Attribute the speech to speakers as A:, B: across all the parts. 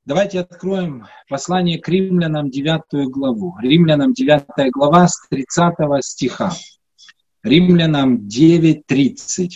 A: Давайте откроем послание к Римлянам, 9 главу. Римлянам 9 глава с 30 стиха. Римлянам 9:30.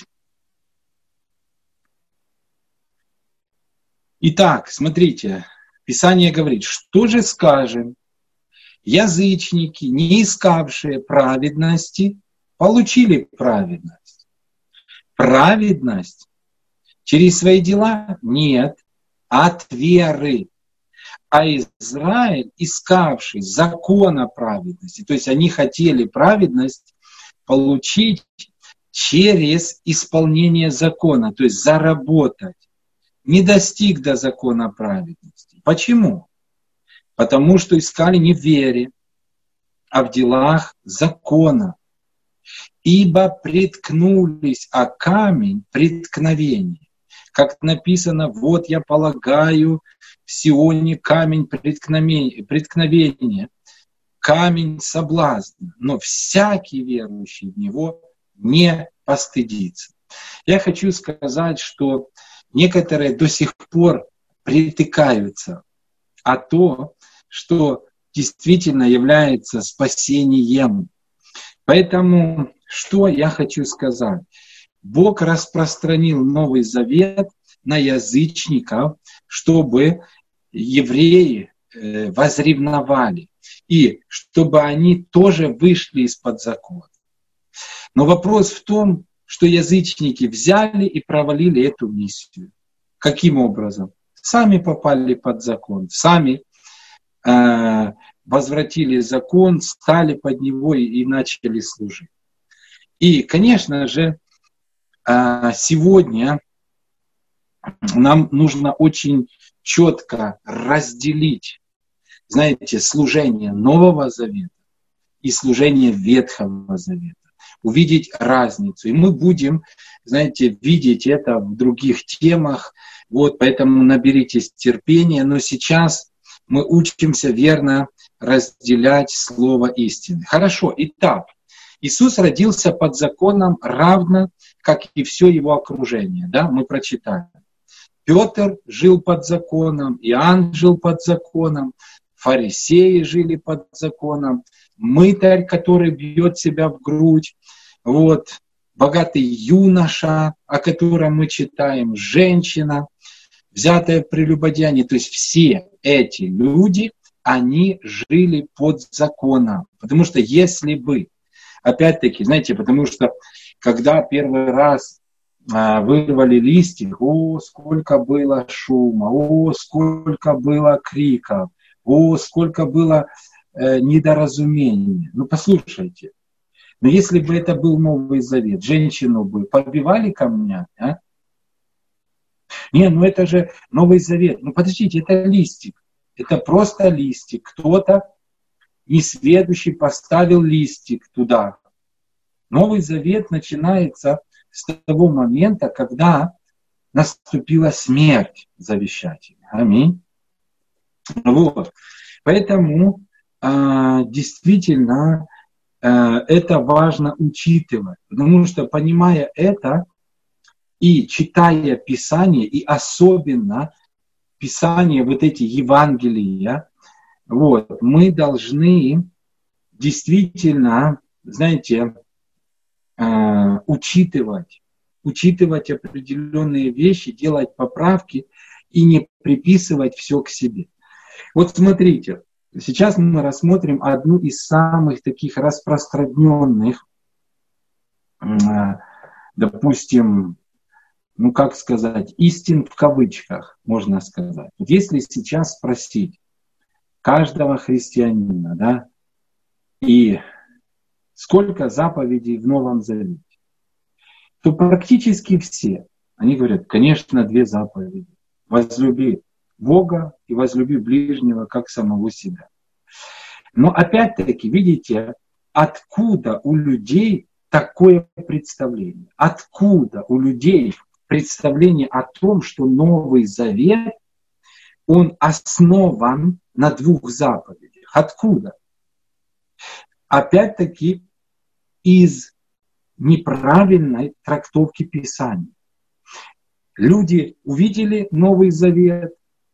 A: Итак, смотрите, Писание говорит, что же скажем? Язычники, не искавшие праведности, получили праведность. Праведность через свои дела? Нет, от веры. А Израиль, искавший закона праведности, то есть они хотели праведность получить через исполнение закона, то есть заработать, не достиг до закона праведности. Почему? Потому что искали не в вере, а в делах закона. Ибо приткнулись о камень преткновения. Как написано, вот я полагаю в Сионе камень преткновения, камень соблазна, но всякий верующий в него не постыдится. Я хочу сказать, что некоторые до сих пор притыкаются о том, что действительно является спасением. Поэтому, что я хочу сказать? Бог распространил Новый Завет на язычников, чтобы евреи возревновали, и чтобы они тоже вышли из-под закона. Но вопрос в том, что язычники взяли и провалили эту миссию. Каким образом? Сами попали под закон, сами возвратили закон, стали под него и начали служить. И, конечно же, сегодня нам нужно очень четко разделить, знаете, служение Нового Завета и служение Ветхого Завета. Увидеть разницу. И мы будем, знаете, видеть это в других темах. Вот, поэтому наберитесь терпения. Но сейчас мы учимся верно разделять слово истины. Хорошо, итак, Иисус родился под законом равно, как и все его окружение. Да, мы прочитали. Петр жил под законом, Иоанн жил под законом, фарисеи жили под законом, мытарь, который бьет себя в грудь, вот, богатый юноша, о котором мы читаем, женщина, взятая в прелюбодеянии. То есть все эти люди, они жили под законом. Потому что если бы, опять-таки, знаете, потому что когда первый раз вырвали листик, о, сколько было шума, о, сколько было криков, о, сколько было недоразумений. Ну, послушайте, но если бы это был Новый Завет, женщину бы побивали камнями, а? Не, ну это же Новый Завет. Ну, подождите, это листик. Это просто листик. Кто-то несведущий поставил листик туда. Новый Завет начинается с того момента, когда наступила смерть завещателя. Аминь. Вот. Поэтому действительно это важно учитывать. Потому что, понимая это и читая Писание, и особенно Писание, вот эти Евангелия, вот, мы должны действительно, знаете, учитывать определенные вещи, делать поправки и не приписывать все к себе. Вот смотрите, сейчас мы рассмотрим одну из самых таких распространенных, допустим, ну как сказать, истин в кавычках, можно сказать. Вот если сейчас спросить каждого христианина, да, и сколько заповедей в Новом Завете, то практически все, они говорят, конечно, 2 заповеди. Возлюби Бога и возлюби ближнего, как самого себя. Но опять-таки, видите, откуда у людей такое представление? Откуда у людей представление о том, что Новый Завет, он основан на 2 заповедях? Откуда? Опять-таки, из неправильной трактовки Писания. Люди увидели Новый Завет,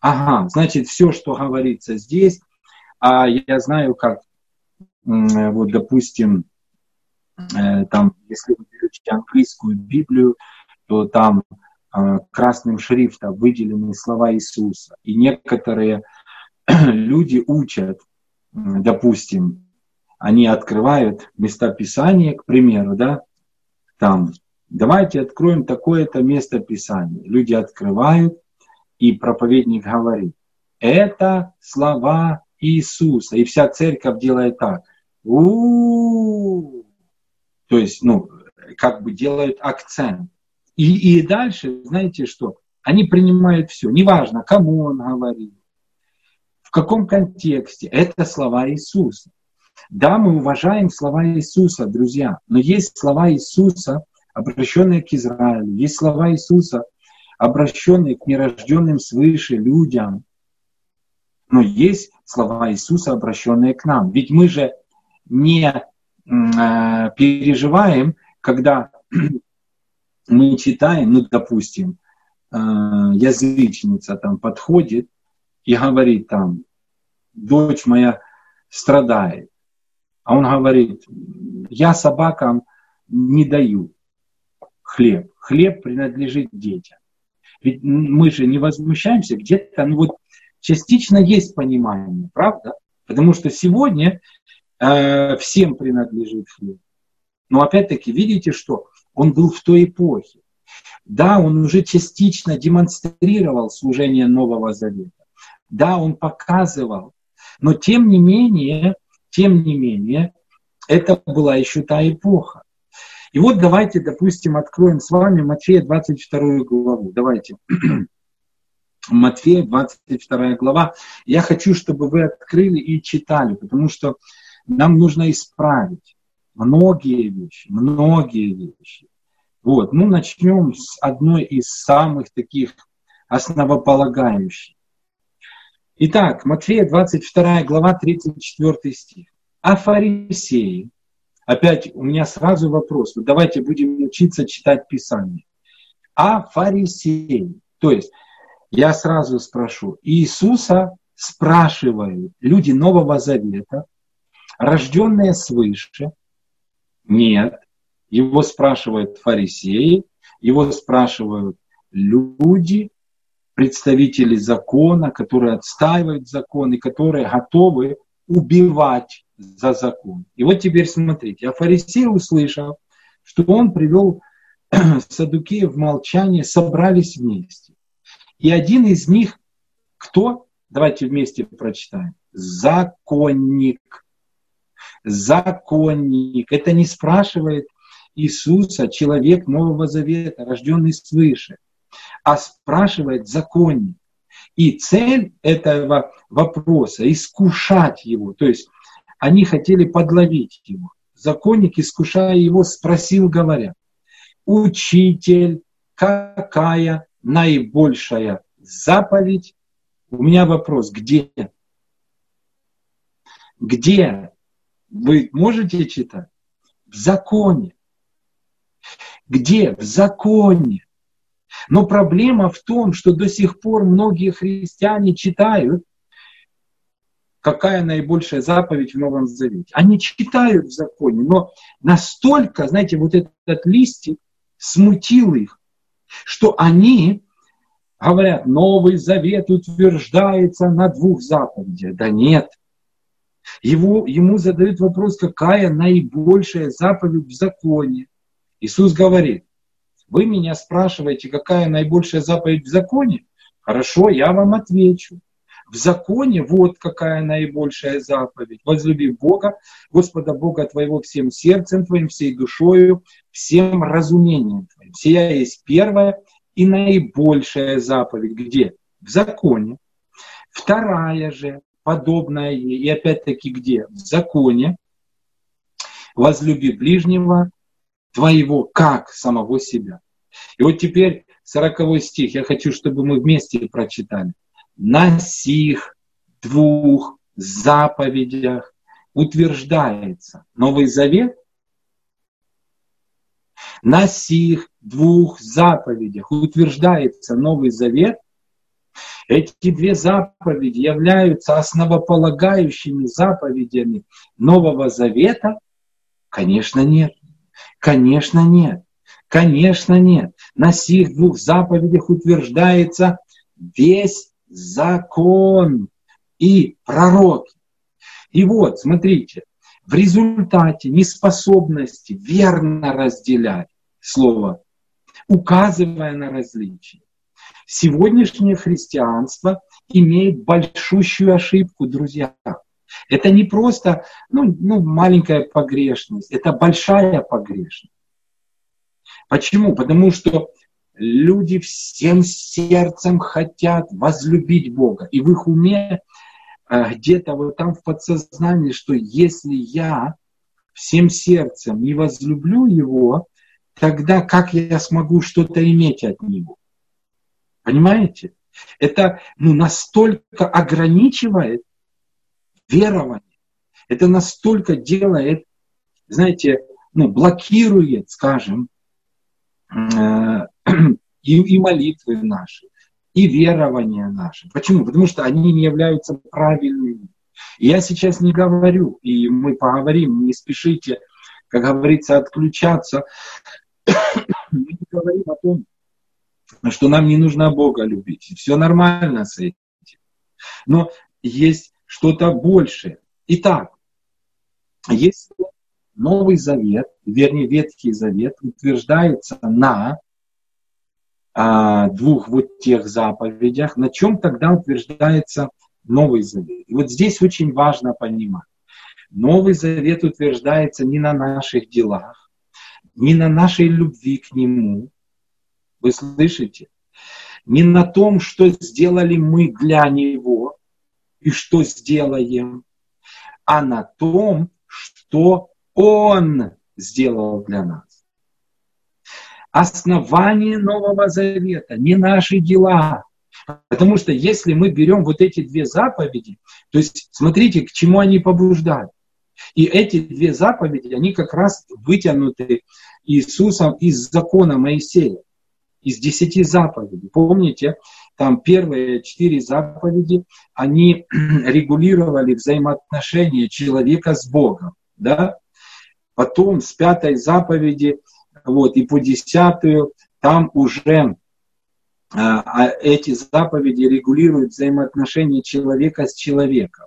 A: ага, значит, все, что говорится здесь, а я знаю, как, вот, допустим, там, если вы берете английскую Библию, то там красным шрифтом выделены слова Иисуса. И некоторые люди учат, допустим, они открывают местописание, к примеру, да, там, давайте откроем такое-то местописание. Люди открывают, и проповедник говорит, это слова Иисуса. И вся церковь делает так. У-у-у. То есть, как бы делают акцент. И дальше, знаете что? Они принимают все. Неважно, кому он говорит, в каком контексте. Это слова Иисуса. Да, мы уважаем слова Иисуса, друзья. Но есть слова Иисуса, обращенные к Израилю. Есть слова Иисуса, обращенные к нерожденным свыше людям. Но есть слова Иисуса, обращенные к нам. Ведь мы же не переживаем, когда мы читаем, допустим, язычница там подходит и говорит там, дочь моя страдает. А он говорит, я собакам не даю хлеб. Хлеб принадлежит детям. Ведь мы же не возмущаемся, где-то, частично есть понимание, правда? Потому что сегодня всем принадлежит хлеб. Но опять-таки, видите, что он был в той эпохе. Да, он уже частично демонстрировал служение Нового Завета. Да, он показывал. Но тем не менее, это была еще та эпоха. И вот давайте, допустим, откроем с вами Матфея 22 главу. Давайте. Матфея 22 глава. Я хочу, чтобы вы открыли и читали, потому что нам нужно исправить многие вещи. Вот. Начнем с одной из самых таких основополагающих. Итак, Матфея 22 глава, 34 стих. А фарисеи, опять у меня сразу вопрос, давайте будем учиться читать Писание. А фарисеи, то есть я сразу спрошу, Иисуса спрашивают люди Нового Завета, рожденные свыше? Нет. Его спрашивают фарисеи, его спрашивают люди, представители закона, которые отстаивают закон и которые готовы убивать за закон. И вот теперь смотрите, а фарисеи, услышав, что он привел саддукеев в молчание, собрались вместе. И один из них, кто? Давайте вместе прочитаем. Законник. Законник. Это не спрашивает Иисуса человек Нового Завета, рожденный свыше, а спрашивает законник. И цель этого вопроса – искушать его. То есть они хотели подловить его. Законник, искушая его, спросил, говоря, «Учитель, какая наибольшая заповедь?» У меня вопрос, где? Где? Вы можете читать? В законе. Где? В законе. Но проблема в том, что до сих пор многие христиане читают, какая наибольшая заповедь в Новом Завете. Они читают в законе, но настолько, знаете, вот этот листик смутил их, что они говорят, Новый Завет утверждается на 2 заповедях. Да нет. Ему задают вопрос, какая наибольшая заповедь в законе. Иисус говорит, вы меня спрашиваете, какая наибольшая заповедь в законе? Хорошо, я вам отвечу. В законе вот какая наибольшая заповедь. Возлюби Бога, Господа Бога твоего всем сердцем твоим, всей душою, всем разумением твоим. Сия есть первая и наибольшая заповедь. Где? В законе. Вторая же, подобная ей, и опять-таки где? В законе. Возлюби ближнего твоего, как самого себя. И вот теперь 40 стих. Я хочу, чтобы мы вместе прочитали. На сих 2 заповедях утверждается Новый Завет. На сих 2 заповедях утверждается Новый Завет. Эти две заповеди являются основополагающими заповедями Нового Завета? Конечно, нет. Конечно, нет. Конечно, нет. На сих двух заповедях утверждается весь закон и пророки. И вот, смотрите, в результате неспособности верно разделять слово, указывая на различия, сегодняшнее христианство имеет большущую ошибку, друзья. Это не просто маленькая погрешность, это большая погрешность. Почему? Потому что люди всем сердцем хотят возлюбить Бога. И в их уме где-то вот там в подсознании, что если я всем сердцем не возлюблю Его, тогда как я смогу что-то иметь от Него? Понимаете? Это настолько ограничивает верование. Это настолько делает, знаете, блокирует, скажем, и молитвы наши, и верования наши. Почему? Потому что они не являются правильными. И я сейчас не говорю, и мы поговорим, не спешите, как говорится, отключаться. Мы не говорим о том, что нам не нужно Бога любить. Все нормально с этим. Но есть что-то большее. Итак, если Новый Завет, вернее Ветхий Завет, утверждается на двух вот тех заповедях, на чем тогда утверждается Новый Завет? И вот здесь очень важно понимать. Новый Завет утверждается не на наших делах, не на нашей любви к Нему. Вы слышите? Не на том, что сделали мы для Него и что сделаем, а на том, что Он сделал для нас. Основание Нового Завета не наши дела. Потому что если мы берем вот эти две заповеди, то есть смотрите, к чему они побуждают. И эти две заповеди, они как раз вытянуты Иисусом из закона Моисея, из 10 заповедей. Помните, там первые 4 заповеди, они регулировали взаимоотношения человека с Богом. Да? Потом с 5 заповеди и по 10 там уже эти заповеди регулируют взаимоотношения человека с человеком.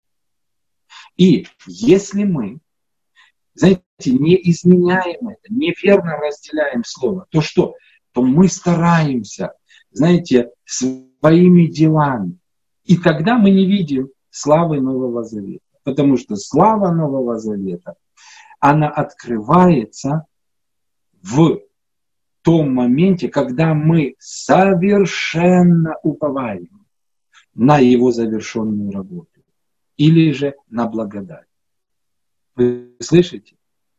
A: И если мы, знаете, не изменяем это, неверно разделяем слово, то что? То мы стараемся, знаете, своими делами. И тогда мы не видим славы Нового Завета. Потому что слава Нового Завета, она открывается в том моменте, когда мы совершенно уповаем на Его завершенную работу. Или же на благодать. Вы слышите?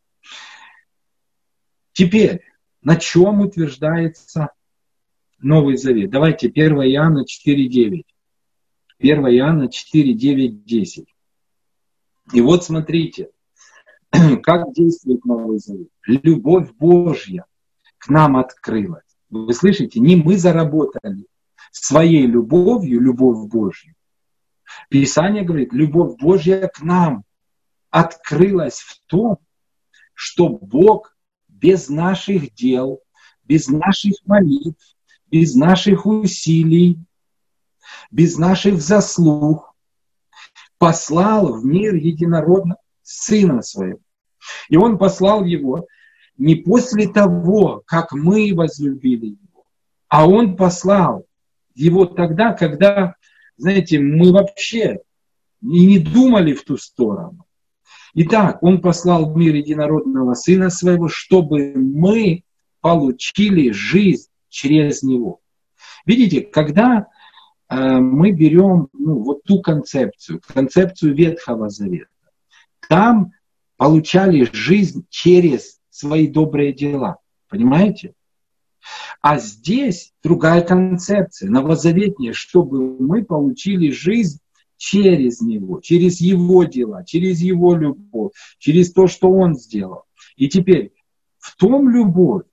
A: Теперь, на чем утверждается Новый Завет? Давайте 1 Иоанна 4:9. 1 Иоанна 4:9-10. И вот смотрите, как действует Новый Завет. Любовь Божья к нам открылась. Вы слышите? Не мы заработали своей любовью любовь Божью. Писание говорит, любовь Божья к нам открылась в том, что Бог без наших дел, без наших молитв, без наших усилий, без наших заслуг послал в мир единородного Сына Своего. И Он послал Его не после того, как мы возлюбили Его, а Он послал Его тогда, когда, знаете, мы вообще и не думали в ту сторону. Итак, Он послал в мир единородного Сына Своего, чтобы мы получили жизнь через Него. Видите, когда мы берем вот ту концепцию Ветхого Завета, там получали жизнь через свои добрые дела. Понимаете? А здесь другая концепция, новозаветная, чтобы мы получили жизнь через Него, через Его дела, через Его любовь, через то, что Он сделал. И теперь в том любовь,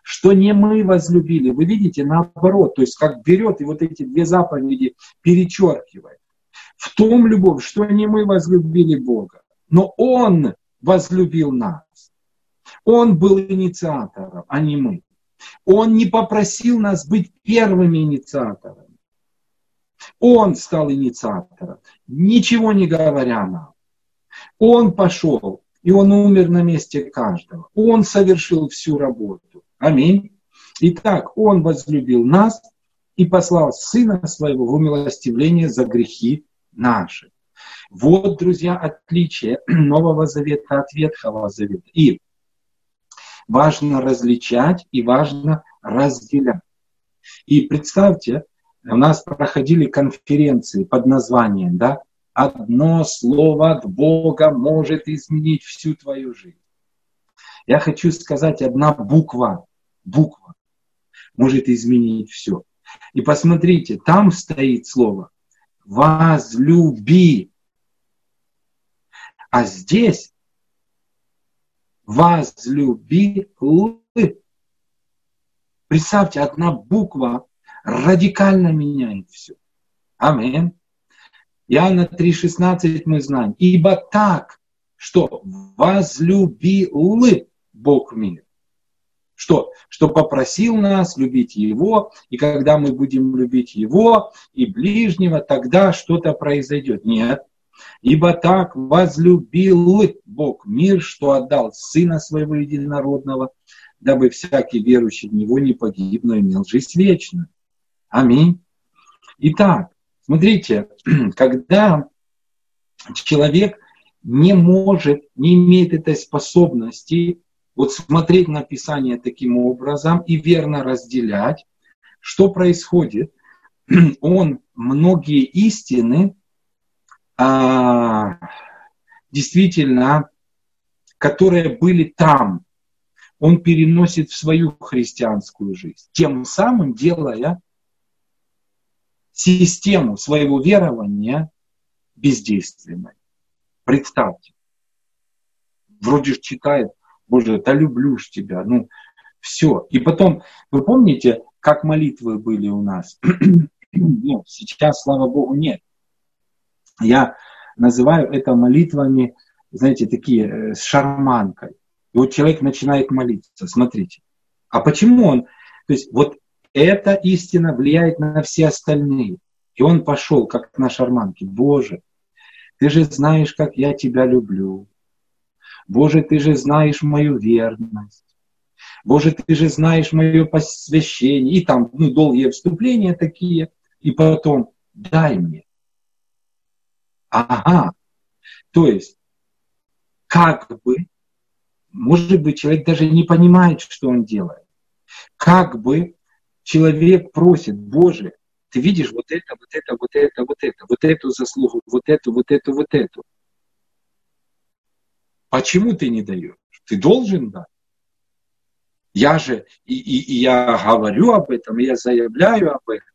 A: что не мы возлюбили. Вы видите, наоборот, то есть как берет и вот эти две заповеди перечеркивает. В том любовь, что не мы возлюбили Бога, но Он возлюбил нас. Он был инициатором, а не мы. Он не попросил нас быть первыми инициаторами. Он стал инициатором, ничего не говоря нам. Он пошел, и Он умер на месте каждого. Он совершил всю работу. Аминь. Итак, Он возлюбил нас и послал Сына Своего в умилостивление за грехи наши. Вот, друзья, отличие Нового Завета от Ветхого Завета. И важно различать и важно разделять. И представьте, у нас проходили конференции под названием, да, «Одно слово от Бога может изменить всю твою жизнь». Я хочу сказать, одна буква может изменить все. И посмотрите, там стоит слово «возлюби». А здесь «возлюбил». Представьте, одна буква радикально меняет все. Аминь. Иоанна 3,16 мы знаем. Ибо так, что возлюбил Бог мир. Что попросил нас любить Его, и когда мы будем любить Его и ближнего, тогда что-то произойдет. Нет. Ибо так возлюбил Бог мир, что отдал Сына Своего Единородного, дабы всякий верующий в Него не погиб, но имел жизнь вечную. Аминь. Итак, смотрите, когда человек не имеет этой способности вот смотреть на Писание таким образом и верно разделять, что происходит? Он многие истины действительно, которые были там, он переносит в свою христианскую жизнь, тем самым делая систему своего верования бездейственной. Представьте, вроде же читает, Боже, да люблю ж тебя, все. И потом, вы помните, как молитвы были у нас? Сейчас, слава Богу, нет. Я называю это молитвами, знаете, такие с шарманкой. И вот человек начинает молиться, смотрите. А почему он? То есть вот эта истина влияет на все остальные. И он пошел, как на шарманке. Боже, ты же знаешь, как я тебя люблю. Боже, ты же знаешь мою верность. Боже, ты же знаешь мое посвящение. И там долгие вступления такие. И потом, дай мне. Ага. То есть, как бы, может быть, человек даже не понимает, что он делает. Как бы человек просит, Боже, ты видишь вот это, вот эту заслугу, вот эту. Почему ты не даешь? Ты должен дать. Я же, и я говорю об этом, и я заявляю об этом.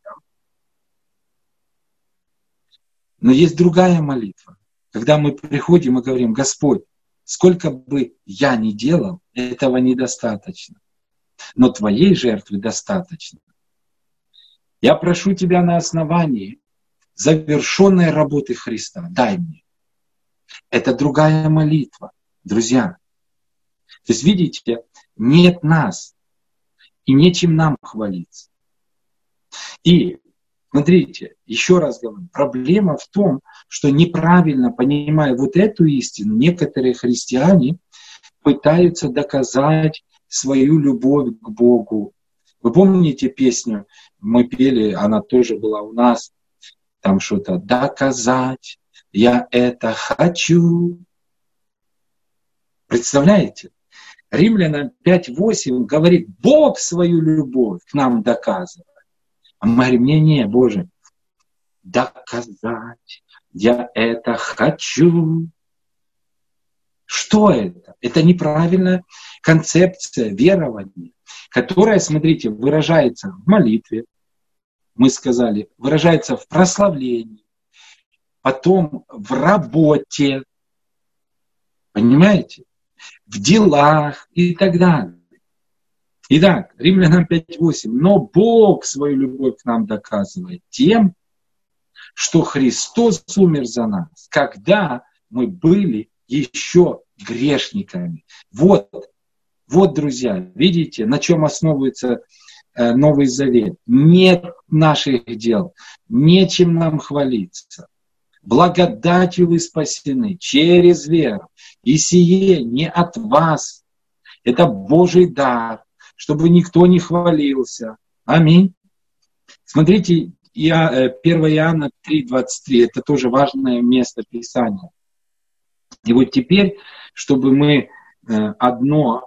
A: Но есть другая молитва. Когда мы приходим и говорим, Господь, сколько бы я ни делал, этого недостаточно. Но Твоей жертвы достаточно. Я прошу Тебя на основании завершенной работы Христа. Дай мне. Это другая молитва, друзья. То есть, видите, нет нас, и нечем нам хвалиться. И, смотрите, еще раз говорю, проблема в том, что неправильно понимая вот эту истину, некоторые христиане пытаются доказать свою любовь к Богу. Вы помните песню, мы пели, она тоже была у нас, там что-то «доказать, я это хочу». Представляете? Римлянам 5:8 говорит, Бог свою любовь к нам доказывает. А мы говорим, не, Боже, доказать, я это хочу. Что это? Это неправильная концепция верования, которая, смотрите, выражается в молитве, мы сказали, выражается в прославлении, потом в работе, понимаете? В делах и так далее. Итак, Римлянам 5:8. Но Бог свою любовь к нам доказывает тем, что Христос умер за нас, когда мы были еще грешниками. Вот, друзья, видите, на чем основывается Новый Завет. Нет наших дел, нечем нам хвалиться. Благодатью вы спасены через веру. И сие не от вас. Это Божий дар, чтобы никто не хвалился. Аминь. Смотрите, 1 Иоанна 3:23. Это тоже важное место Писания. И вот теперь, чтобы мы одно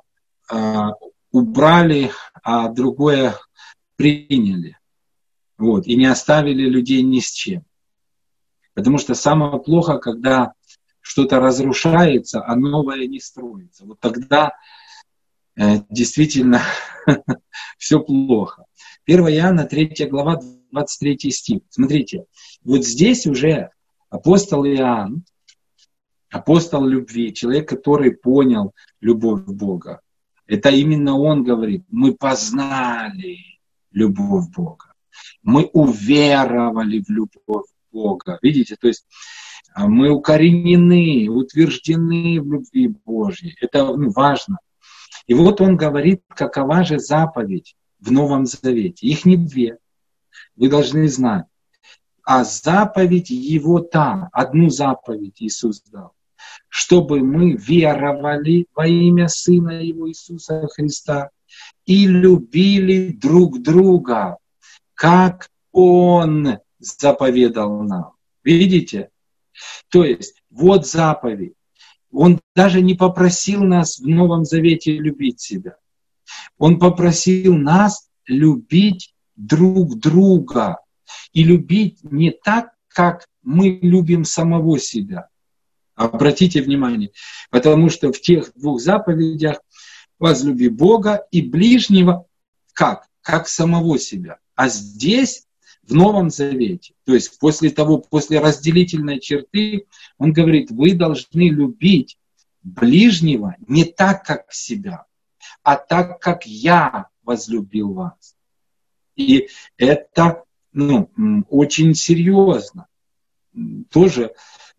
A: убрали, а другое приняли. Вот, и не оставили людей ни с чем. Потому что самое плохо, когда что-то разрушается, а новое не строится. Вот тогда действительно все плохо. 1 Иоанна 3 глава 23 стих. Смотрите, вот здесь уже апостол Иоанн, апостол любви, человек, который понял любовь Бога. Это именно он говорит: мы познали любовь Бога. Мы уверовали в любовь Бога. Видите, то есть мы укоренены, утверждены в любви Божьей. Это важно. И вот он говорит, какова же заповедь в Новом Завете. Их не две. Вы должны знать. А заповедь его та, одну заповедь Иисус дал, чтобы мы веровали во имя Сына Его Иисуса Христа и любили друг друга, как Он заповедал нам. Видите? То есть, вот заповедь. Он даже не попросил нас в Новом Завете любить себя. Он попросил нас любить друг друга. И любить не так, как мы любим самого себя. Обратите внимание, потому что в тех двух заповедях возлюби Бога и ближнего как? Как самого себя. А здесь, в Новом Завете, то есть после разделительной черты, он говорит: вы должны любить ближнего не так, как себя, а так, как я возлюбил вас. И это очень серьезно. Тоже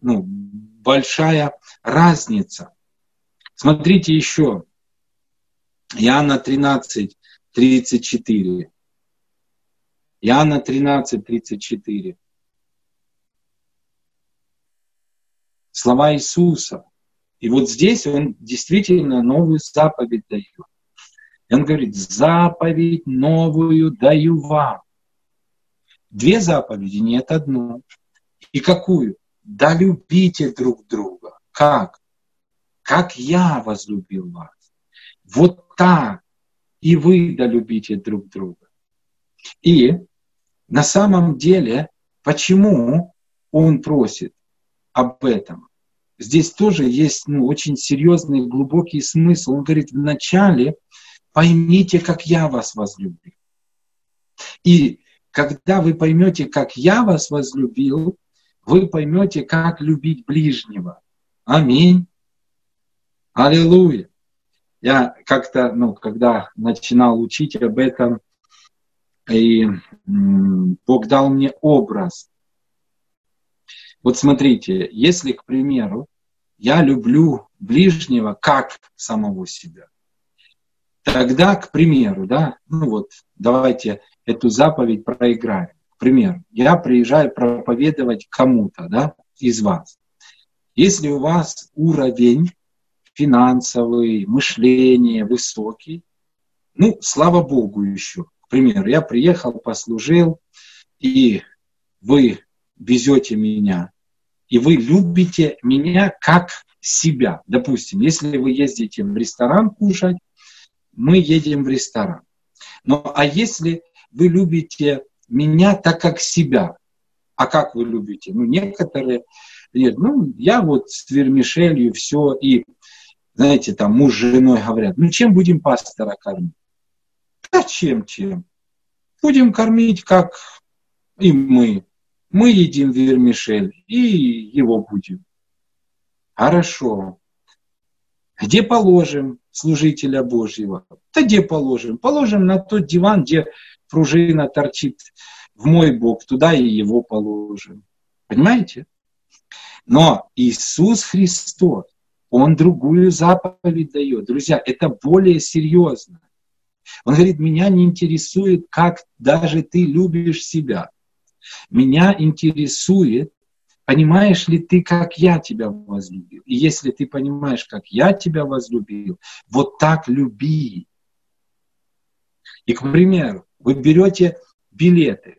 A: большая разница. Смотрите еще. Иоанна 13:34. Иоанна 13:34. Слова Иисуса. И вот здесь он действительно новую заповедь дает. И он говорит: заповедь новую даю вам. Две заповеди, нет, одну. И какую? Да любите друг друга. Как? Как я возлюбил вас. Вот так и вы да любите друг друга. И на самом деле, почему он просит об этом? Здесь тоже есть очень серьезный, глубокий смысл. Он говорит: вначале поймите, как я вас возлюбил. И когда вы поймете, как я вас возлюбил, вы поймете, как любить ближнего. Аминь. Аллилуйя. Я как-то, когда начинал учить об этом, и Бог дал мне образ. Вот смотрите, если, к примеру, я люблю ближнего как самого себя, тогда, к примеру, давайте эту заповедь проиграем. К примеру, я приезжаю проповедовать кому-то, из вас. Если у вас уровень финансовый, мышление высокий, слава Богу еще. К примеру, я приехал, послужил, и вы везете меня, и вы любите меня как себя. Допустим, если вы ездите в ресторан кушать, мы едем в ресторан. А если вы любите меня так, как себя, а как вы любите? Некоторые, нет, я вот с вермишелью все, и, знаете, там муж с женой говорят: чем будем пастора кормить? Да чем? Будем кормить, как и мы. Мы едим вермишель, и его будем. Хорошо. Где положим? служителя Божьего? Да где положим? Положим на тот диван, где пружина торчит в мой бок, туда и его положим. Понимаете? Но Иисус Христос, Он другую заповедь дает. Друзья, это более серьезно. Он говорит, меня не интересует, как даже ты любишь себя. Меня интересует, понимаешь ли ты, как я тебя возлюбил. И если ты понимаешь, как я тебя возлюбил, вот так люби. И, к примеру, вы берете билеты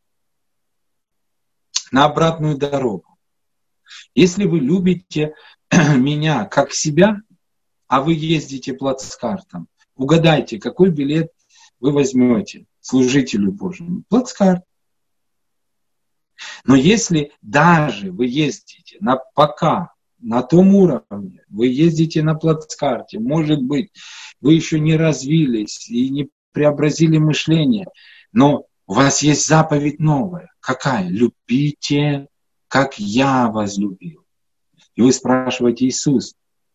A: на обратную дорогу. Если вы любите меня как себя, а вы ездите плацкартом, угадайте, какой билет вы возьмете служителю Божьему? Плацкарт. Но если даже вы ездите пока на том уровне, вы ездите на плацкарте, может быть, вы еще не развились и не преобразили мышление, но у вас есть заповедь новая. Какая? Любите, как я возлюбил. И вы спрашиваете, Иисус,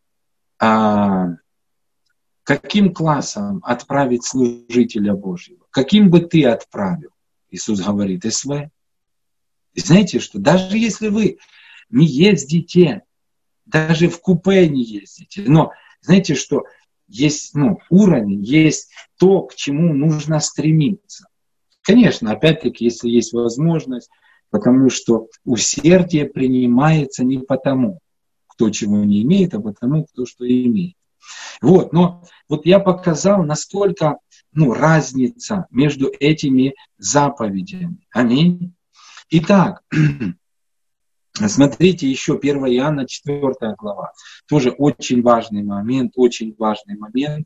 A: каким классом отправить служителя Божьего? Каким бы ты отправил? Иисус говорит, СВ. И знаете что? Даже если вы не ездите, даже в купе не ездите, но знаете что? Есть уровень, есть то, к чему нужно стремиться. Конечно, опять-таки, если есть возможность, потому что усердие принимается не потому, кто чего не имеет, а потому, кто что имеет. Но я показал, насколько разница между этими заповедями. Аминь. Итак, смотрите еще 1 Иоанна, 4 глава. Тоже очень важный момент, очень важный момент.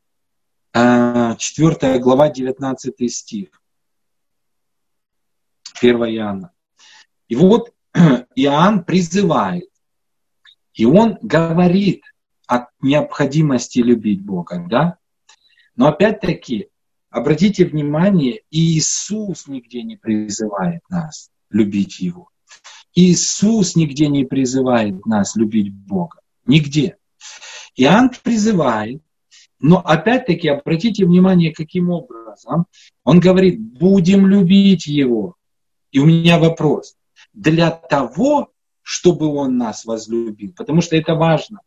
A: 4 глава, 19 стих. 1 Иоанна. И вот Иоанн призывает, и он говорит о необходимости любить Бога, да? Но опять-таки, обратите внимание, Иисус нигде не призывает нас любить Его. Иисус нигде не призывает нас любить Бога. Нигде. Иоанн призывает, но опять-таки, обратите внимание, каким образом. Он говорит, будем любить Его. И у меня вопрос. Для того, чтобы Он нас возлюбил. Потому что это важно.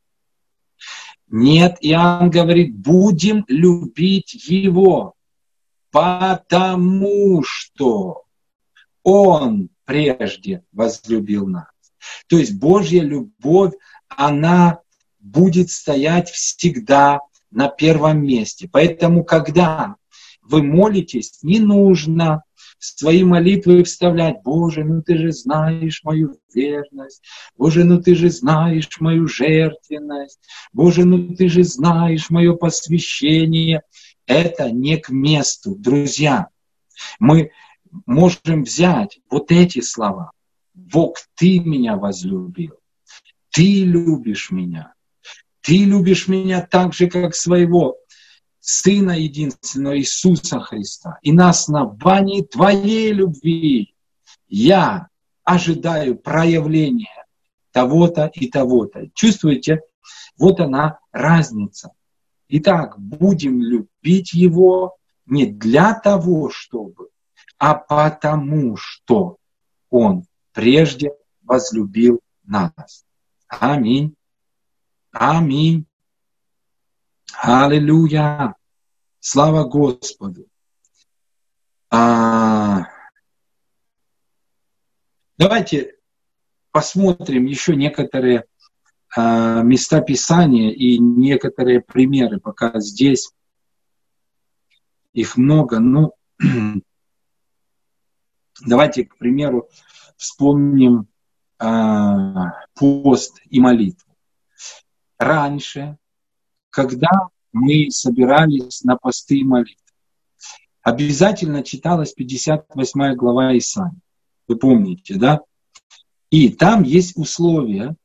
A: Нет, Иоанн говорит, будем любить Его. Потому что Он прежде возлюбил нас. То есть Божья любовь, она будет стоять всегда на первом месте. Поэтому, когда вы молитесь, не нужно свои молитвы вставлять. Боже, ты же знаешь мою верность. Боже, ты же знаешь мою жертвенность. Боже, ты же знаешь мое посвящение. Это не к месту, друзья. Мы можем взять вот эти слова. Бог, ты меня возлюбил. Ты любишь меня. Ты любишь меня так же, как своего Сына единственного Иисуса Христа. И на основании Твоей любви я ожидаю проявления того-то и того-то. Чувствуете? Вот она разница. Итак, будем любить Его не для того, чтобы, а потому, что Он прежде возлюбил нас. Аминь. Аминь. Аллилуйя! Слава Господу! Давайте посмотрим еще некоторые места Писания и некоторые примеры, пока здесь их много. Давайте, к примеру, вспомним пост и молитву. Раньше, когда мы собирались на посты и молитвы, обязательно читалась 58 глава Исаии. Вы помните, да? И там есть условия,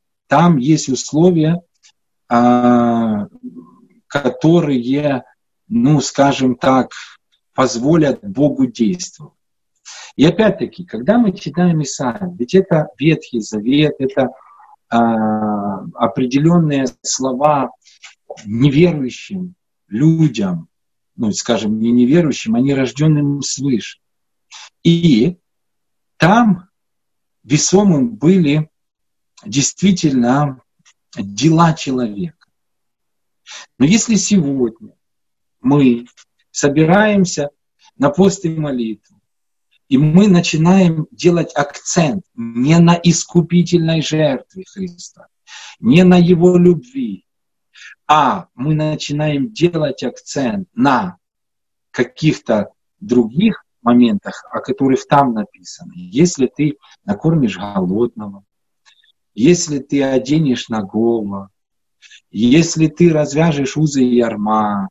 A: которые, скажем так, позволят Богу действовать. И опять-таки, когда мы читаем Исаию, ведь это Ветхий Завет, это определенные слова неверующим людям, ну, скажем, не неверующим, а нерожденным свыше. И там весомым были действительно дела человека. Но если сегодня мы собираемся на пост и молитву, и мы начинаем делать акцент не на искупительной жертве Христа, не на Его любви, а мы начинаем делать акцент на каких-то других моментах, о которых там написано. Если ты накормишь голодного, если ты оденешь нагого, если ты развяжешь узы ярма,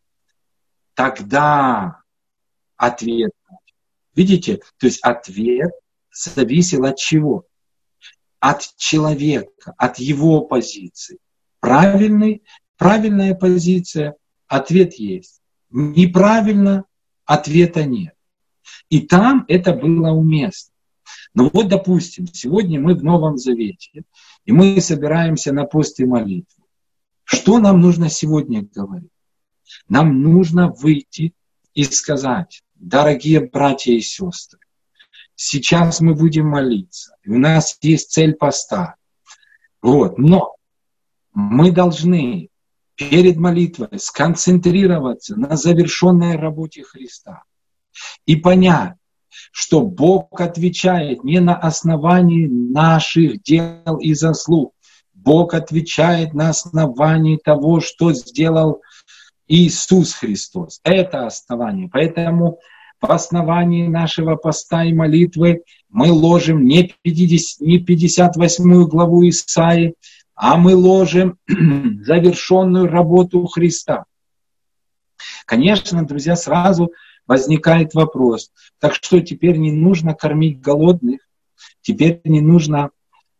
A: тогда ответ. Видите? То есть ответ зависел от чего? От человека, от его позиции. Правильная позиция, ответ есть. Неправильно, ответа нет. И там это было уместно. Но вот, допустим, сегодня мы в Новом Завете, и мы собираемся на пост и молитву. Что нам нужно сегодня говорить? Нам нужно выйти и сказать: дорогие братья и сестры, сейчас мы будем молиться, и у нас есть цель поста. Вот, но мы должны перед молитвой сконцентрироваться на завершенной работе Христа и понять, что Бог отвечает не на основании наших дел и заслуг. Бог отвечает на основании того, что сделал Иисус Христос. Это основание. Поэтому в основании нашего поста и молитвы мы ложим не 58 главу Исаии, а мы ложим завершенную работу Христа. Конечно, друзья, сразу возникает вопрос: так что теперь не нужно кормить голодных, теперь не нужно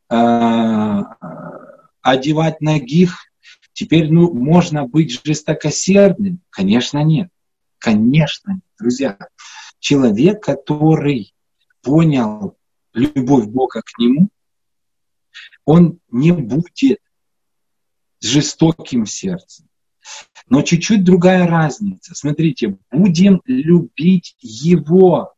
A: одевать нагих, теперь можно быть жестокосердным? Конечно, нет. Конечно нет, друзья. Человек, который понял любовь Бога к нему, он не будет с жестоким сердцем. Но чуть-чуть другая разница. Смотрите, будем любить Его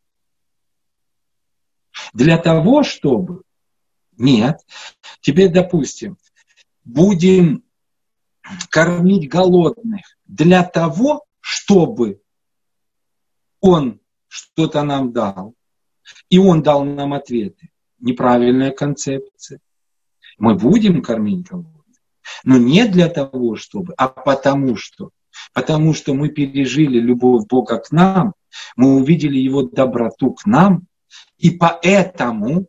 A: для того, чтобы... Нет. Теперь, допустим, будем кормить голодных для того, чтобы Он что-то нам дал, и Он дал нам ответы. Неправильная концепция. Мы будем кормить голодных, но не для того, чтобы, а потому что. Потому что мы пережили любовь Бога к нам, мы увидели Его доброту к нам, и поэтому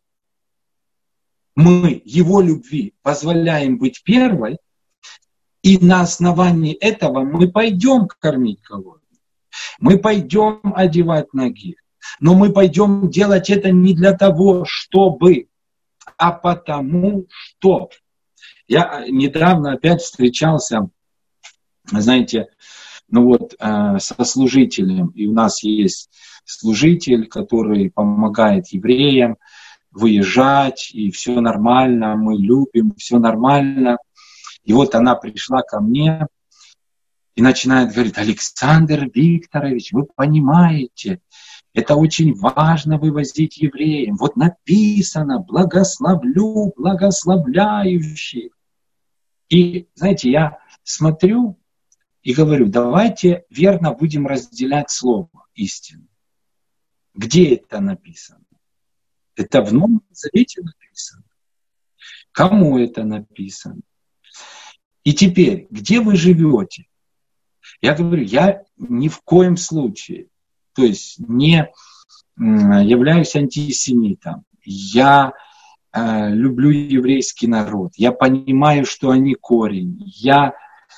A: мы Его любви позволяем быть первой, и на основании этого мы пойдем кормить голодных, мы пойдем одевать ноги, но мы пойдем делать это не для того, чтобы, а потому что. Я недавно опять встречался, знаете, со служителем, и у нас есть служитель, который помогает евреям выезжать, и все нормально, мы любим, все нормально. И вот она пришла ко мне и начинает говорить: Александр Викторович, вы понимаете, это очень важно вывозить евреям. Вот написано: благословлю благословляющих. И, знаете, я смотрю и говорю: давайте верно будем разделять слово истины. Где это написано? Это в Новом Завете написано. Кому это написано? И теперь, где вы живете? Я говорю, я ни в коем случае, то есть не являюсь антисемитом. Я люблю еврейский народ. Я понимаю, что они корень. Я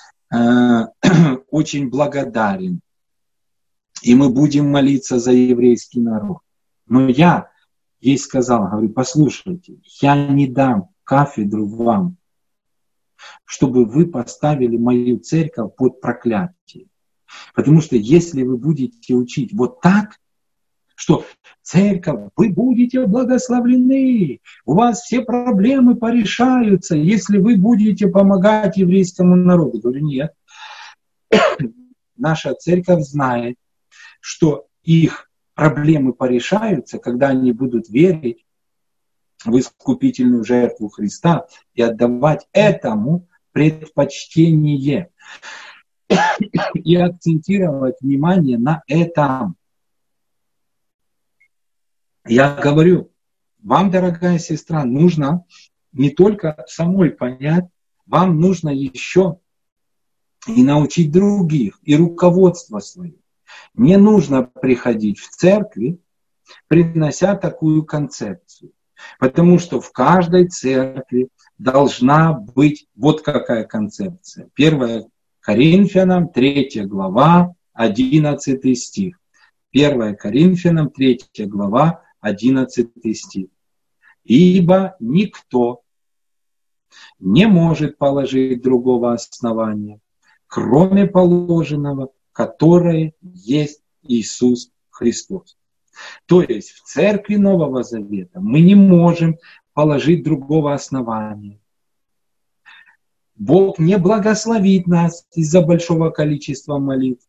A: очень благодарен. И мы будем молиться за еврейский народ. Но я ей сказал, говорю: послушайте, я не дам кафедру вам, чтобы вы поставили мою церковь под проклятие. Потому что если вы будете учить вот так, что церковь, вы будете благословлены, у вас все проблемы порешаются, если вы будете помогать еврейскому народу. Говорю: нет, наша церковь знает, что их проблемы порешаются, когда они будут верить в искупительную жертву Христа и отдавать этому предпочтение. И акцентировать внимание на этом. Я говорю, вам, дорогая сестра, нужно не только самой понять, вам нужно еще и научить других, и руководство свое. Не нужно приходить в церкви, принося такую концепцию. Потому что в каждой церкви должна быть вот какая концепция. 1 Коринфянам, 3 глава, 11 стих. 1 Коринфянам, 3 глава, 11 стих. «Ибо никто не может положить другого основания, кроме положенного, которое есть Иисус Христос». То есть в церкви Нового Завета мы не можем положить другого основания. Бог не благословит нас из-за большого количества молитв.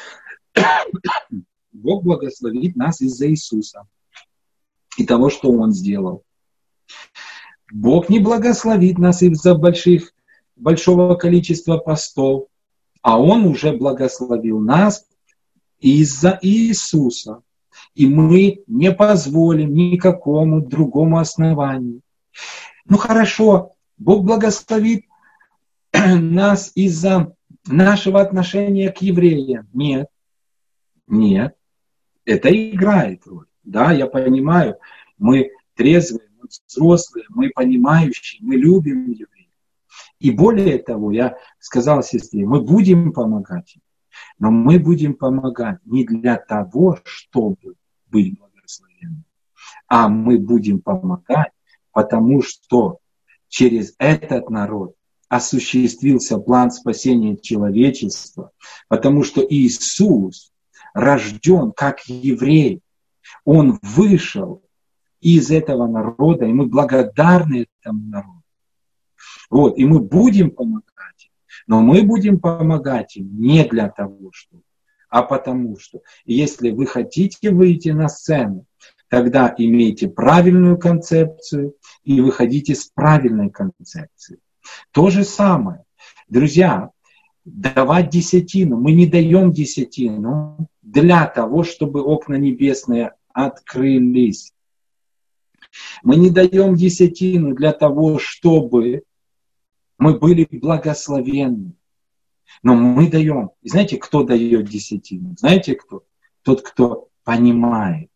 A: Бог благословит нас из-за Иисуса и того, что Он сделал. Бог не благословит нас из-за большого количества постов, а Он уже благословил нас из-за Иисуса. И мы не позволим никакому другому основанию. Ну хорошо, Бог благословит нас из-за нашего отношения к евреям. Нет, нет, это играет роль. Да, я понимаю, мы трезвые, мы взрослые, мы понимающие, мы любим евреев. И более того, я сказал сестре, мы будем помогать им, но мы будем помогать не для того, чтобы быть благословенными, а мы будем помогать, потому что через этот народ осуществился план спасения человечества, потому что Иисус рожден как еврей, Он вышел из этого народа, и мы благодарны этому народу. Вот, и мы будем помогать им, но мы будем помогать им не для того, чтобы, а потому что, если вы хотите выйти на сцену, тогда имейте правильную концепцию и выходите с правильной концепцией. То же самое. Друзья, давать десятину. Мы не даем десятину для того, чтобы окна небесные открылись. Мы не даем десятину для того, чтобы мы были благословенны. Но мы даем. И знаете, кто дает десятину? Знаете кто? Тот, кто понимает.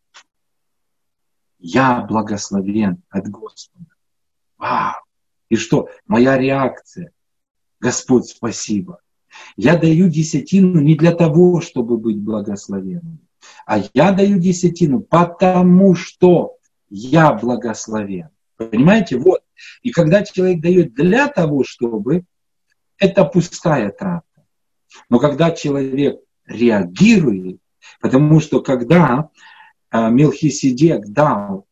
A: Я благословен от Господа. Вау! И что? Моя реакция. Господь, спасибо. Я даю десятину не для того, чтобы быть благословенным, а я даю десятину потому, что я благословен. Понимаете? Вот. И когда человек дает для того, чтобы, это пустая трата. Но когда человек реагирует, потому что когда Мелхиседек дал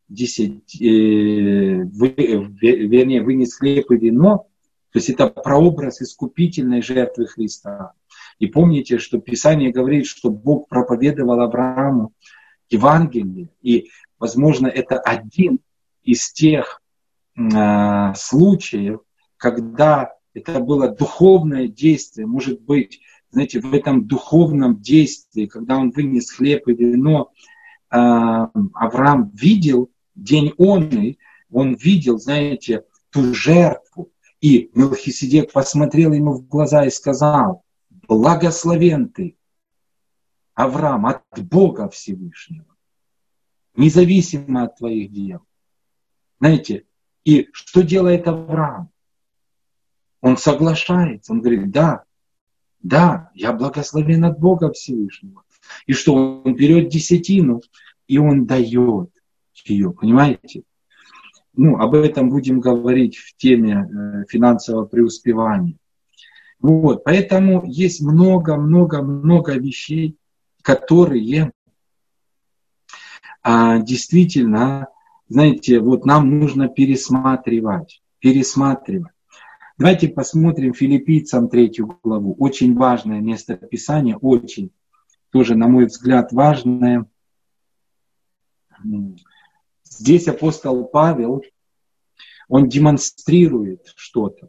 A: вынес хлеб и вино, то есть это прообраз искупительной жертвы Христа. И помните, что Писание говорит, что Бог проповедовал Аврааму Евангелие. И, возможно, это один из тех случаев, когда это было духовное действие. Может быть, знаете, в этом духовном действии, когда он вынес хлеб и вино, Авраам видел день он видел, знаете, ту жертву. И Мелхиседек посмотрел ему в глаза и сказал: благословен ты, Авраам, от Бога Всевышнего, независимо от твоих дел. Знаете, и что делает Авраам? Он соглашается, он говорит: да, я благословен от Бога Всевышнего. И что? Он берет десятину, и он дает ее, понимаете? Ну, об этом будем говорить в теме финансового преуспевания. Вот, поэтому есть много вещей, которые действительно, знаете, вот нам нужно пересматривать. Давайте посмотрим Филиппийцам 3 главу. Очень важное местописание, очень тоже, на мой взгляд, важное. Здесь апостол Павел, он демонстрирует что-то.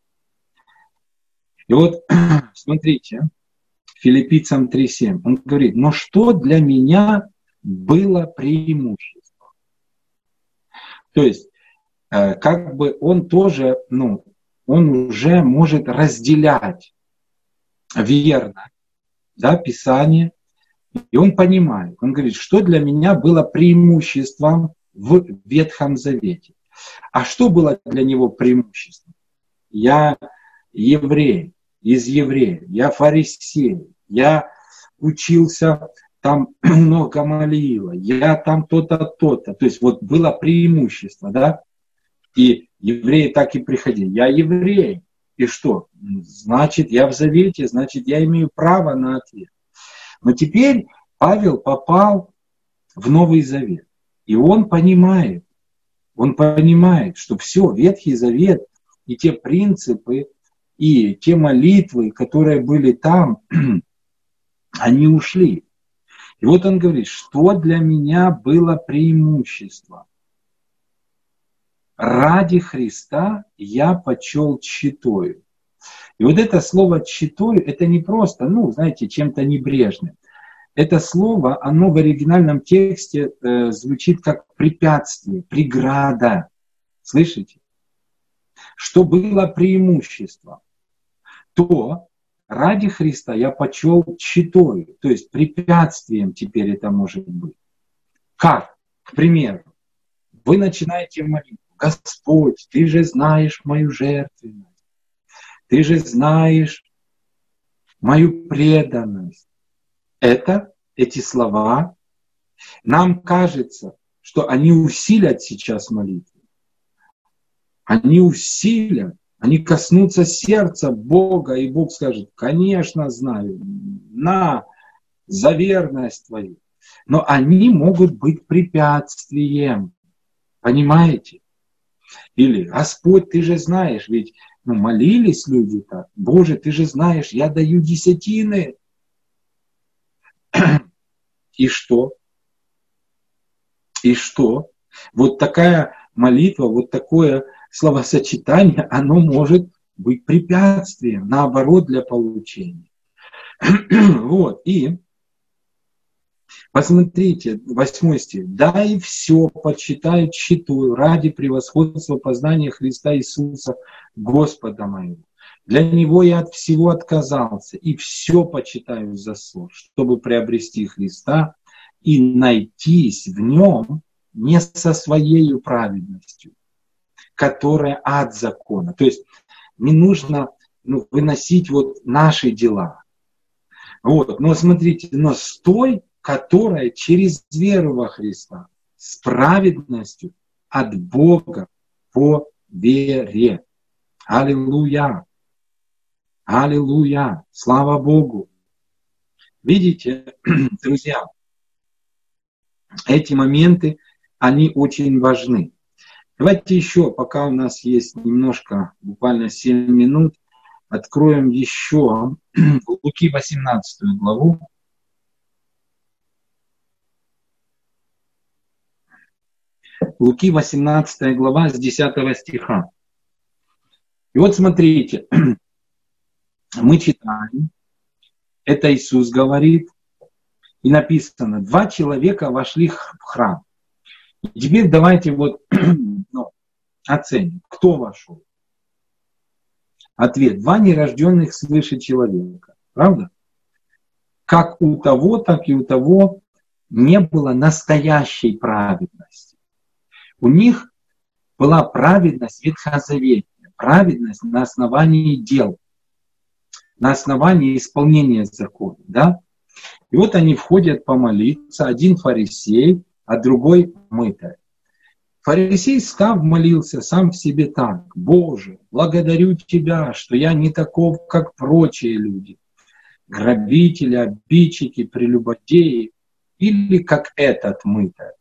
A: И вот, смотрите, Филиппийцам 3:7, он говорит: но что для меня было преимущество? То есть, как бы он тоже, он уже может разделять верно, да, Писание, и он понимает, он говорит, что для меня было преимуществом в Ветхом Завете. А что было для него преимуществом? Я еврей, из евреев, я фарисей, я учился там много молила, я там то-то, то-то. То есть вот было преимущество, да? И евреи так и приходили. Я еврей. И что? Значит, я в завете, значит, я имею право на ответ. Но теперь Павел попал в Новый Завет. И он понимает, что все, Ветхий Завет и те принципы, и те молитвы, которые были там, они ушли. И вот он говорит, что для меня было преимущество. Ради Христа я почел тщетою. И вот это слово тщетою, это не просто, знаете, чем-то небрежным. Это слово, оно в оригинальном тексте звучит как препятствие, преграда. Слышите? Что было преимуществом? То ради Христа я почел тщетою, то есть препятствием теперь это может быть. Как? К примеру, вы начинаете молиться: Господь, Ты же знаешь мою жертвенность, Ты же знаешь мою преданность. Эти слова, нам кажется, что они усилят сейчас молитву. Они усилят, они коснутся сердца Бога, и Бог скажет: конечно, знаю, за верность твою. Но они могут быть препятствием. Понимаете? Или: Господь, Ты же знаешь, ведь молились люди так. Боже, Ты же знаешь, я даю десятины. И что? И что? Вот такая молитва, вот такое словосочетание, оно может быть препятствием, наоборот, для получения. Вот, и посмотрите, 8 стих. «Да и все почитаю тщетою ради превосходства познания Христа Иисуса, Господа моего. Для Него я от всего отказался, и все почитаю за ссор, чтобы приобрести Христа и найтись в Нем не со своей праведностью, которая от закона». То есть не нужно выносить вот наши дела. Вот. Но смотрите, но с той, которая через веру во Христа, с праведностью от Бога по вере. Аллилуйя! Аллилуйя! Слава Богу! Видите, друзья, эти моменты, они очень важны. Давайте еще, пока у нас есть немножко, буквально 7 минут, откроем еще Луки 18 главу. Луки 18 глава с 10 стиха. И вот смотрите, мы читаем, это Иисус говорит, и написано: 2 человека вошли в храм. И теперь давайте вот оценим, кто вошел. Ответ: 2 нерожденных свыше человека. Правда? Как у того, так и у того не было настоящей праведности. У них была праведность ветхозаветная, праведность на основании дел, на основании исполнения закона. Да? И вот они входят помолиться, один фарисей, а другой мытарь. Фарисей, став, молился сам в себе так: Боже, благодарю Тебя, что я не таков, как прочие люди, грабители, обидчики, прелюбодеи, или как этот мытарь.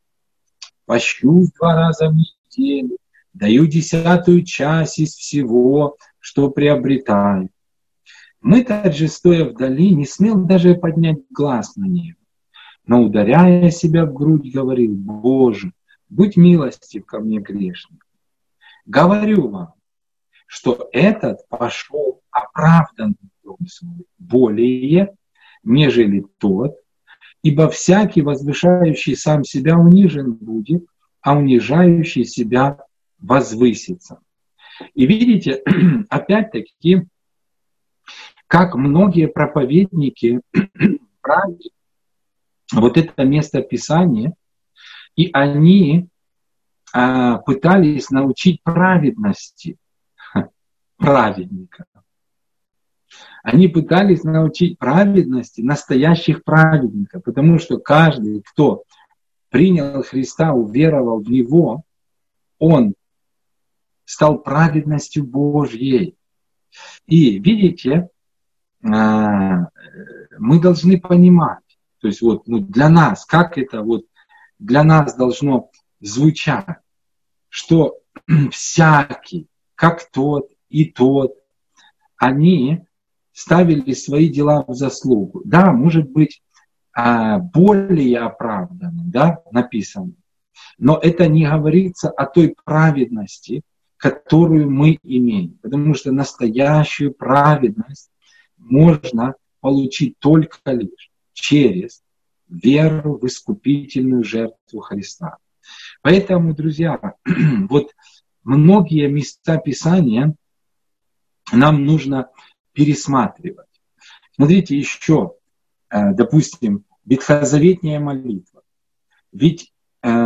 A: Пощу 2 раза в неделю, даю 10-ую часть из всего, что приобретаю. Мытарь же, стоя вдали, не смел даже поднять глаз на небо, но, ударяя себя в грудь, говорил: Боже, будь милостив ко мне, грешнику. Говорю вам, что этот пошел оправданным в дом свой более, нежели тот, ибо всякий, возвышающий сам себя, унижен будет, а унижающий себя возвысится. И видите, опять-таки, как многие проповедники брали вот это место Писания, и они пытались научить праведности праведника. Они пытались научить праведности настоящих праведников, потому что каждый, кто принял Христа, уверовал в Него, он стал праведностью Божьей. И видите, мы должны понимать, то есть вот для нас, как это вот для нас должно звучать, что всякий, как тот и тот, они ставили свои дела в заслугу. Да, может быть, более оправданным, да, написано. Но это не говорится о той праведности, которую мы имеем. Потому что настоящую праведность можно получить только лишь через веру в искупительную жертву Христа. Поэтому, друзья, вот многие места Писания нам нужно пересматривать. Смотрите еще, допустим, ветхозаветная молитва. Ведь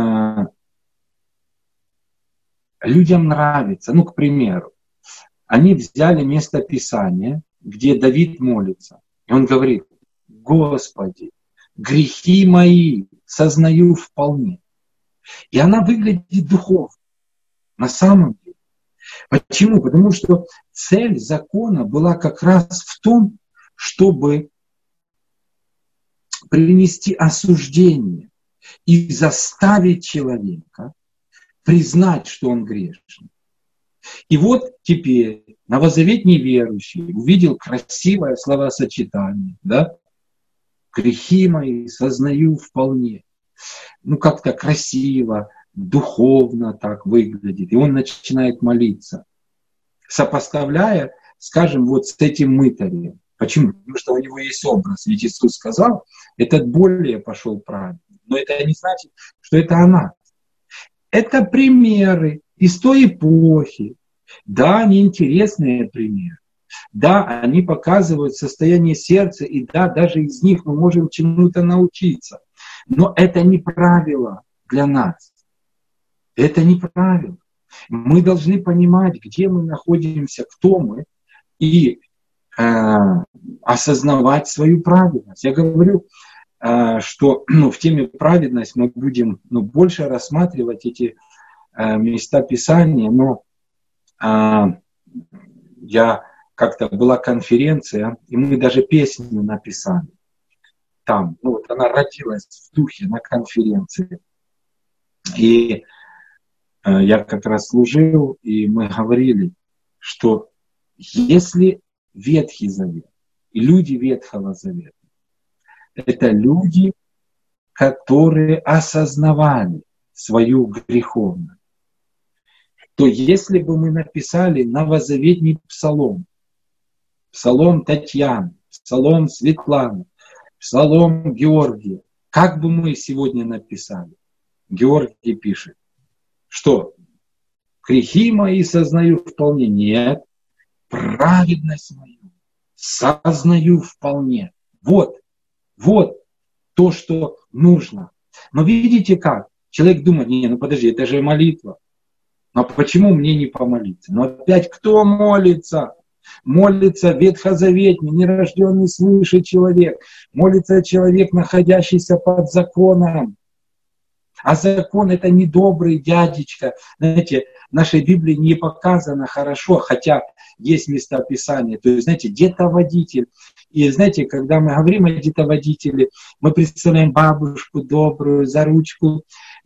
A: людям нравится, к примеру, они взяли место Писания, где Давид молится, и он говорит: Господи, грехи мои сознаю вполне. И она выглядит духовно, на самом деле. Почему? Потому что цель закона была как раз в том, чтобы принести осуждение и заставить человека признать, что он грешный. И вот теперь новозаветний верующий увидел красивое словосочетание, да? Грехи мои сознаю вполне. Как-то красиво, духовно так выглядит. И он начинает молиться, сопоставляя, скажем, вот с этим мытарем. Почему? Потому что у него есть образ. Ведь Иисус сказал, этот более пошел праведный. Но это не значит, что это она. Это примеры из той эпохи. Да, они интересные примеры. Да, они показывают состояние сердца, и да, даже из них мы можем чему-то научиться. Но это не правило для нас. Это не правило. Мы должны понимать, где мы находимся, кто мы, и осознавать свою праведность. Я говорю, что в теме праведность мы будем больше рассматривать эти места Писания, но как-то была конференция, и мы даже песню написали там. Она родилась в духе на конференции. И я как раз служил, и мы говорили, что если Ветхий Завет и люди Ветхого Завета — это люди, которые осознавали свою греховность, то если бы мы написали новозаветний псалом, псалом Татьяны, псалом Светланы, псалом Георгия, как бы мы сегодня написали? Георгий пишет, что грехи мои сознаю вполне. Нет, праведность мою сознаю вполне. Вот то, что нужно. Но видите как? Человек думает: подожди, это же молитва. Но почему мне не помолиться? Но опять кто молится? Молится ветхозаветный, нерожденный свыше человек. Молится человек, находящийся под законом. А закон — это не добрый дядечка. Знаете, в нашей Библии не показано хорошо, хотя есть места Писания. То есть, знаете, детоводитель. И знаете, когда мы говорим о детоводителе, мы представляем бабушку добрую, за ручку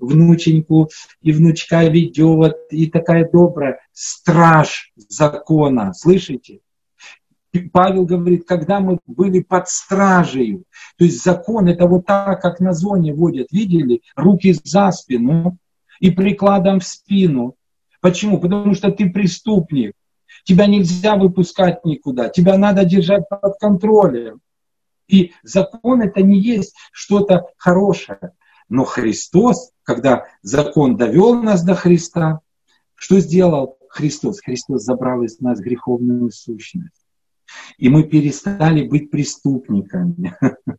A: внученьку, и внучка ведет, и такая добрая. Страж закона, слышите? Павел говорит, когда мы были под стражей, то есть закон это вот так, как на зоне водят, видели? Руки за спину и прикладом в спину. Почему? Потому что ты преступник. Тебя нельзя выпускать никуда, тебя надо держать под контролем. И закон это не есть что-то хорошее. Но Христос, когда закон довел нас до Христа, что сделал Христос? Христос забрал из нас греховную сущность. И мы перестали быть преступниками.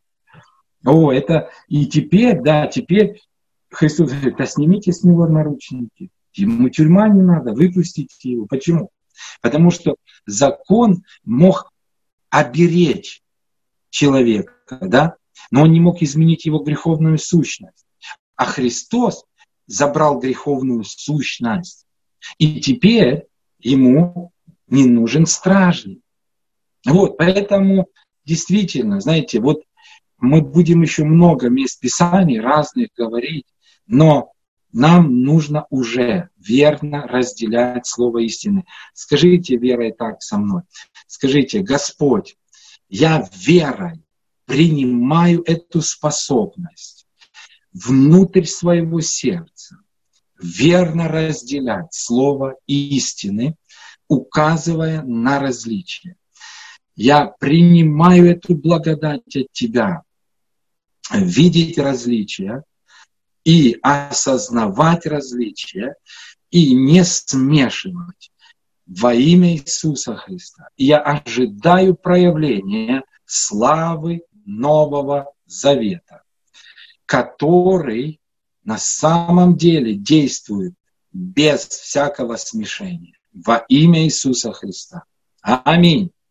A: О, это и теперь, да, теперь Христос говорит, да снимите с него наручники. Ему тюрьма не надо, выпустите его. Почему? Потому что закон мог оберечь человека, да, но он не мог изменить его греховную сущность. А Христос забрал греховную сущность. И теперь ему не нужен стражник. Вот, поэтому действительно, знаете, вот мы будем еще много мест Писаний разных говорить, но нам нужно уже верно разделять слово истины. Скажите верой так со мной. Скажите, Господь, я верой принимаю эту способность внутрь своего сердца, верно разделять слово истины, указывая на различия. Я принимаю эту благодать от Тебя, видеть различия и осознавать различия и не смешивать во имя Иисуса Христа. И я ожидаю проявления славы Нового Завета, который на самом деле действует без всякого смешения во имя Иисуса Христа. Аминь.